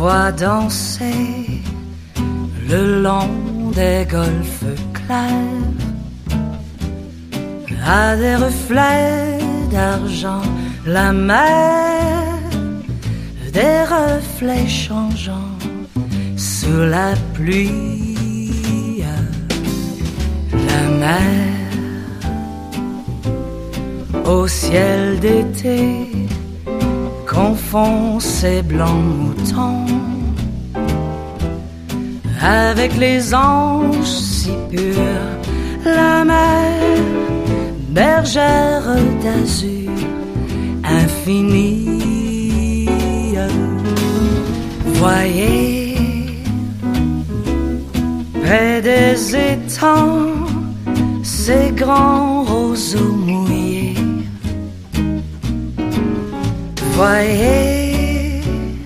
vois danser le long des golfes clairs à des reflets d'argent, la mer, des reflets changeants sous la pluie. La mer au ciel d'été confond ses blancs moutons avec les anges si purs. La mer, bergère d'azur infinie. Voyez, près des étangs, ces grands roseaux mouillés. Voyez,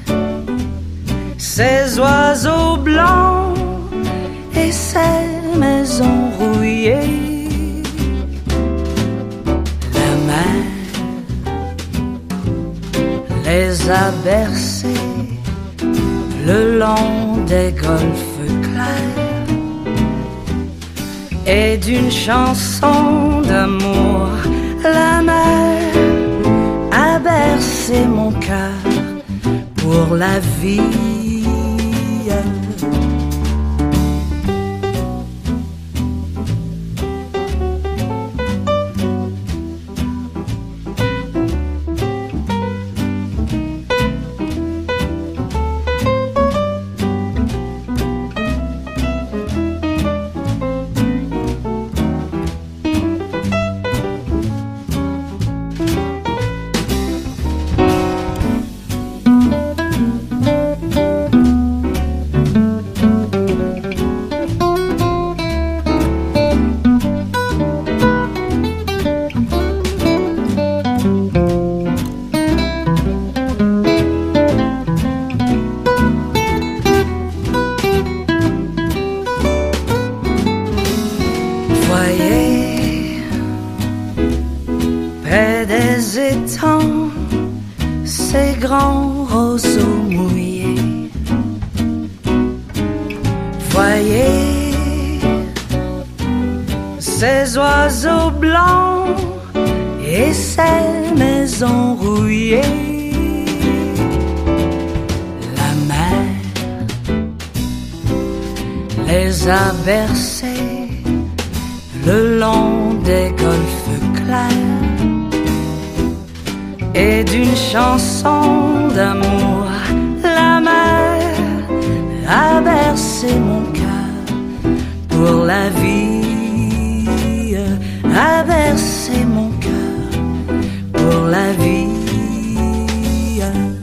ces oiseaux blancs et ces maisons rouillées. La mer les a bercés le long des golfes clairs et d'une chanson d'amour. La mer a bercé mon cœur pour la vie. Voyez, près des étangs, ces grands roseaux mouillés. Voyez, ces oiseaux blancs et ces maisons rouillées. La mer les a bercés le long des golfes clairs et d'une chanson d'amour. La mer a bercé mon cœur pour la vie, a bercé mon cœur pour la vie.